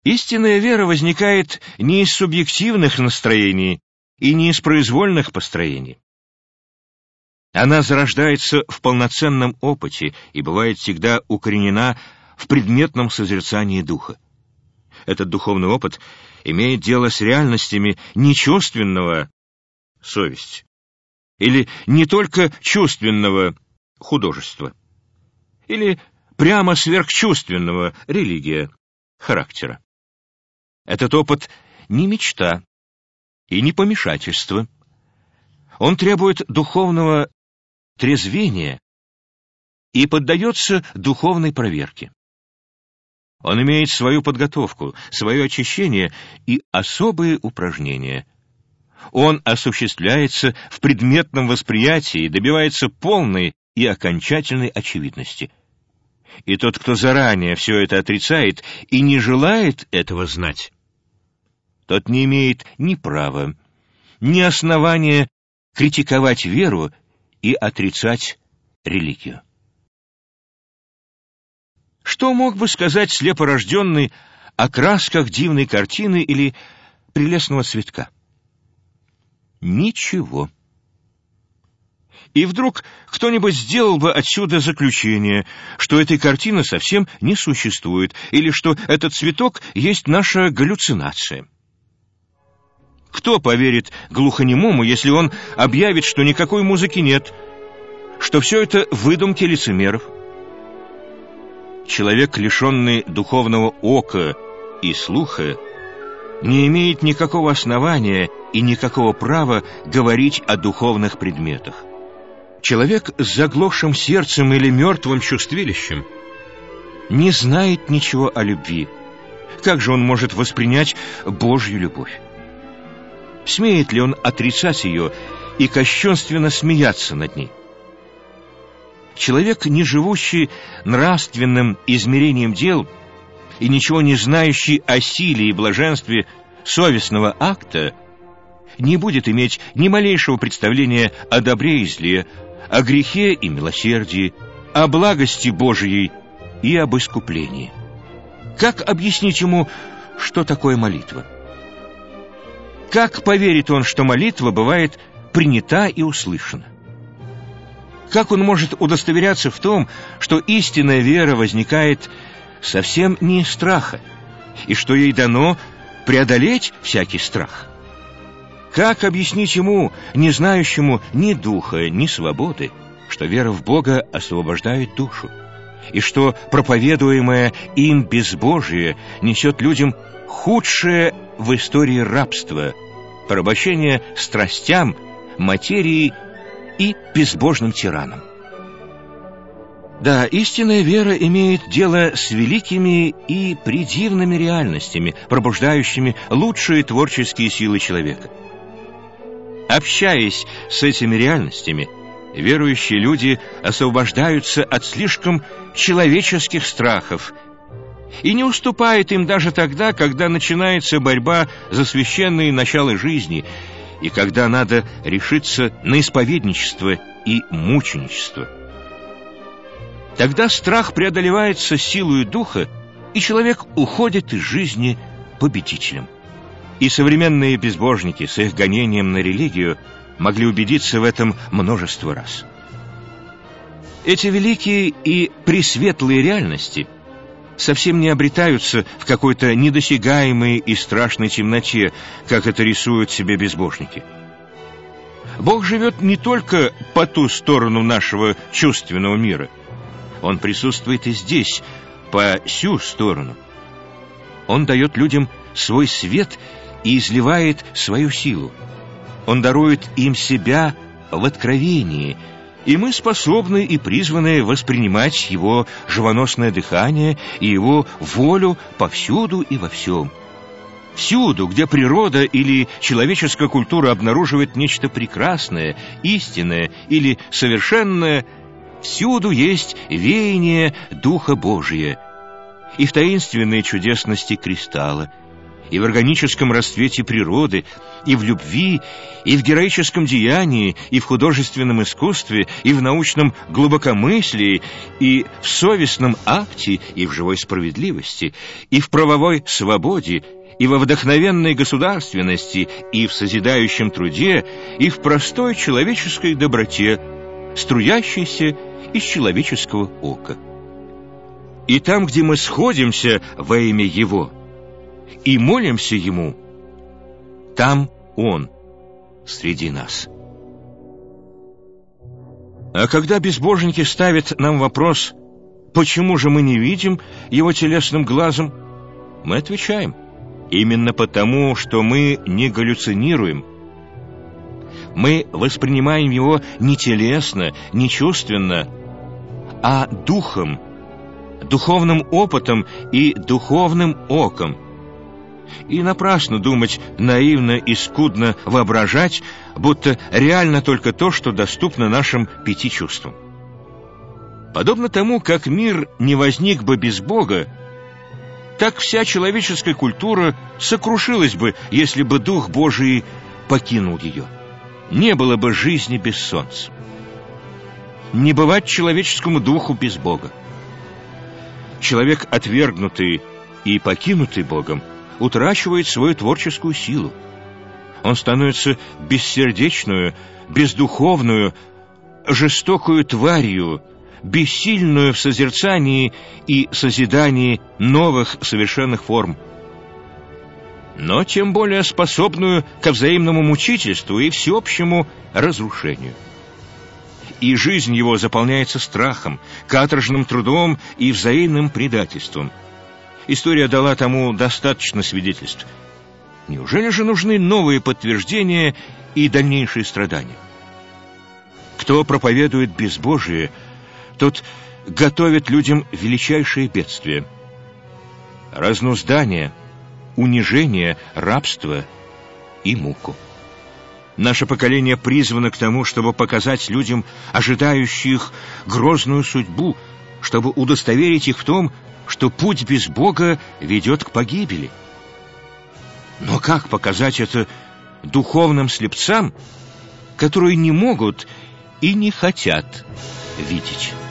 Истинная вера возникает не из субъективных настроений и не из произвольных построений. Она зарождается в полноценном опыте и бывает всегда укоренена в предметном созерцании духа. Этот духовный опыт имеет дело с реальностями нечувственного — совесть, или не только чувственного — художества, или прямо сверхчувственного — религия, характера. Этот опыт не мечта и не помешательство. Он требует духовного трезвения и поддается духовной проверке. Он имеет свою подготовку, свое очищение и особые упражнения. Он осуществляется в предметном восприятии и добивается полной и окончательной очевидности. И тот, кто заранее все это отрицает и не желает этого знать, тот не имеет ни права, ни основания критиковать веру и отрицать религию. Что мог бы сказать слепорожденный о красках дивной картины или прелестного цветка? Ничего. И вдруг кто-нибудь сделал бы отсюда заключение, что этой картины совсем не существует, или что этот цветок есть наша галлюцинация. Кто поверит глухонемому, если он объявит, что никакой музыки нет, что все это выдумки лицемеров? Человек, лишенный духовного ока и слуха, не имеет никакого основания и никакого права говорить о духовных предметах. Человек с заглохшим сердцем или мертвым чувствилищем не знает ничего о любви. Как же он может воспринять Божью любовь? Смеет ли он отрицать ее и кощунственно смеяться над ней? Человек, не живущий нравственным измерением дел и ничего не знающий о силе и блаженстве совестного акта, не будет иметь ни малейшего представления о добре и зле, о грехе и милосердии, о благости Божией и об искуплении. Как объяснить ему, что такое молитва? Как поверит он, что молитва бывает принята и услышана? Как он может удостоверяться в том, что истинная вера возникает совсем не из страха, и что ей дано преодолеть всякий страх? Как объяснить ему, не знающему ни духа, ни свободы, что вера в Бога освобождает душу, и что проповедуемое им безбожие несет людям худшее в истории рабство, порабощение страстям, материи и безбожным тиранам? Да, истинная вера имеет дело с великими и предивными реальностями, пробуждающими лучшие творческие силы человека. Общаясь с этими реальностями, верующие люди освобождаются от слишком человеческих страхов и не уступают им даже тогда, когда начинается борьба за священные начала жизни и когда надо решиться на исповедничество и мученичество. Тогда страх преодолевается силою духа, и человек уходит из жизни победителем. И современные безбожники с их гонением на религию могли убедиться в этом множество раз. Эти великие и пресветлые реальности совсем не обретаются в какой-то недосягаемой и страшной темноте, как это рисуют себе безбожники. Бог живет не только по ту сторону нашего чувственного мира. Он присутствует и здесь, по сю сторону. Он дает людям свой свет и изливает свою силу. Он дарует им себя в откровении, и мы способны и призваны воспринимать его живоносное дыхание и его волю повсюду и во всем. Всюду, где природа или человеческая культура обнаруживает нечто прекрасное, истинное или совершенное, всюду есть веяние Духа Божия, и в таинственной чудесности кристалла, и в органическом расцвете природы, и в любви, и в героическом деянии, и в художественном искусстве, и в научном глубокомыслии, и в совестном акте, и в живой справедливости, и в правовой свободе, и во вдохновенной государственности, и в созидающем труде, и в простой человеческой доброте, струящейся из человеческого ока. И там, где мы сходимся во имя Его и молимся Ему, там Он среди нас. А когда безбожники ставят нам вопрос, почему же мы не видим Его телесным глазом, мы отвечаем: именно потому, что мы не галлюцинируем. Мы воспринимаем Его не телесно, не чувственно, а духом, духовным опытом и духовным оком. И напрасно думать, наивно и скудно воображать, будто реально только то, что доступно нашим 5 чувствам. Подобно тому, как мир не возник бы без Бога, так вся человеческая культура сокрушилась бы, если бы Дух Божий покинул ее. Не было бы жизни без солнца. Не бывать человеческому духу без Бога. Человек, отвергнутый и покинутый Богом, утрачивает свою творческую силу. Он становится бессердечную, бездуховную, жестокую тварью, бессильную в созерцании и созидании новых совершенных форм, но тем более способную ко взаимному мучительству и всеобщему разрушению. И жизнь его заполняется страхом, каторжным трудом и взаимным предательством. История дала тому достаточно свидетельств. Неужели же нужны новые подтверждения и дальнейшие страдания? Кто проповедует безбожие, тот готовит людям величайшие бедствия: разнуздание, унижение, рабство и муку. Наше поколение призвано к тому, чтобы показать людям, ожидающих грозную судьбу, чтобы удостоверить их в том, что путь без Бога ведет к погибели. Но как показать это духовным слепцам, которые не могут и не хотят видеть?